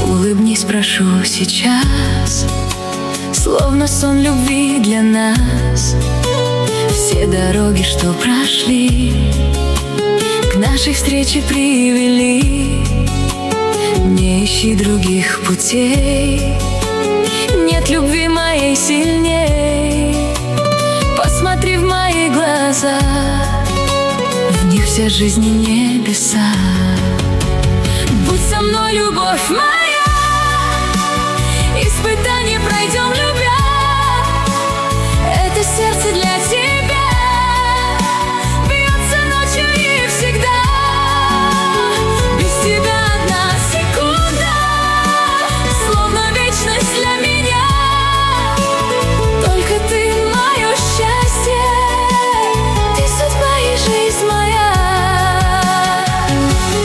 Улыбнись, прошу, сейчас, словно сон любви для нас. Все дороги, что прошли, к нашей встрече привели. Не ищи других путей, нет любви моей сильней. Посмотри в мои глаза, в них вся жизнь и небеса. Будь со мной, любовь моя.